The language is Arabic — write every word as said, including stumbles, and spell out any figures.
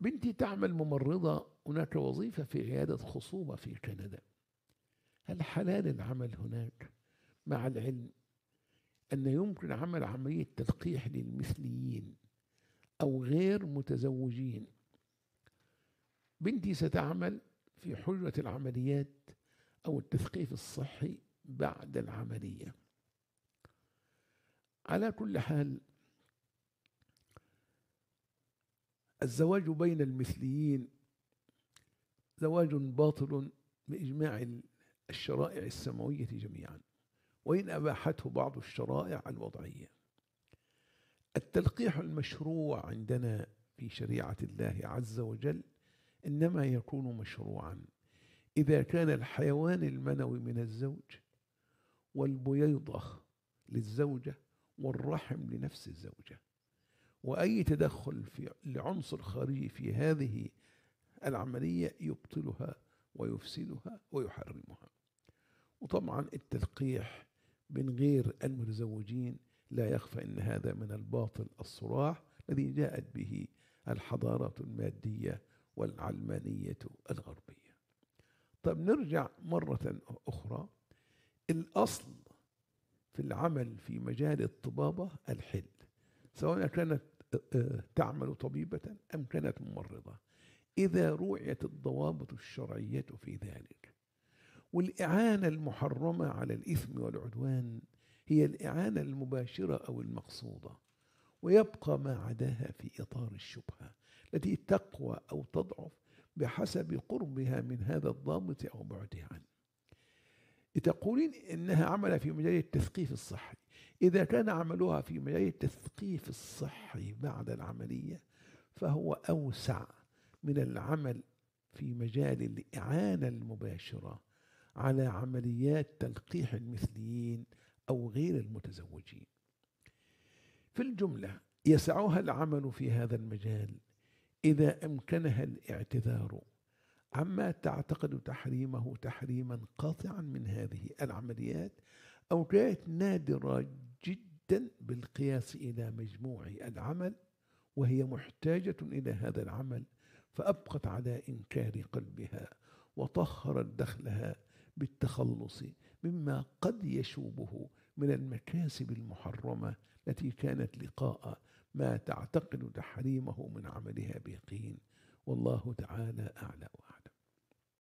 بنتي تعمل ممرضة، هناك وظيفة في عيادة خصوبة في كندا. هل حلال العمل هناك، مع العلم أن يمكن عمل عملية تلقيح للمثليين أو غير متزوجين؟ بنتي ستعمل في حجرة العمليات أو التثقيف الصحي بعد العملية. على كل حال، الزواج بين المثليين زواج باطل بإجماع الشرائع السماوية جميعا، وإن أباحته بعض الشرائع الوضعية. التلقيح المشروع عندنا في شريعة الله عز وجل إنما يكون مشروعا إذا كان الحيوان المنوي من الزوج والبويضة للزوجة والرحم لنفس الزوجة، وأي تدخل في لعنصر خارجي في هذه العملية يبطلها ويفسدها ويحرمها. وطبعا التلقيح من غير المتزوجين لا يخفى أن هذا من الباطل الصراح الذي جاءت به الحضارات المادية والعلمانية الغربية. طب نرجع مرة أخرى، الأصل في العمل في مجال الطبابة الحل، سواء كانت تعمل طبيبة أم كانت ممرضة، إذا رعيت الضوابط الشرعية في ذلك. والإعانة المحرمة على الإثم والعدوان هي الإعانة المباشرة أو المقصودة، ويبقى ما عداها في إطار الشبهة التي تقوى أو تضعف بحسب قربها من هذا الضابط أو بعدها عنه. تقولين إنها عمل في مجال التثقيف الصحي، إذا كان عملها في مجال التثقيف الصحي بعد العملية فهو أوسع من العمل في مجال الإعانة المباشرة على عمليات تلقيح المثليين أو غير المتزوجين. في الجملة يسعها العمل في هذا المجال إذا أمكنها الاعتذار عما تعتقد تحريمه تحريما قاطعا من هذه العمليات، أو كانت نادرة جدا بالقياس إلى مجموع العمل وهي محتاجة إلى هذا العمل، فأبقت على إنكار قلبها وطهرت دخلها بالتخلص مما قد يشوبه من المكاسب المحرمة التي كانت لقاء ما تعتقد تحريمه من عملها بيقين. والله تعالى أعلى وأعلم.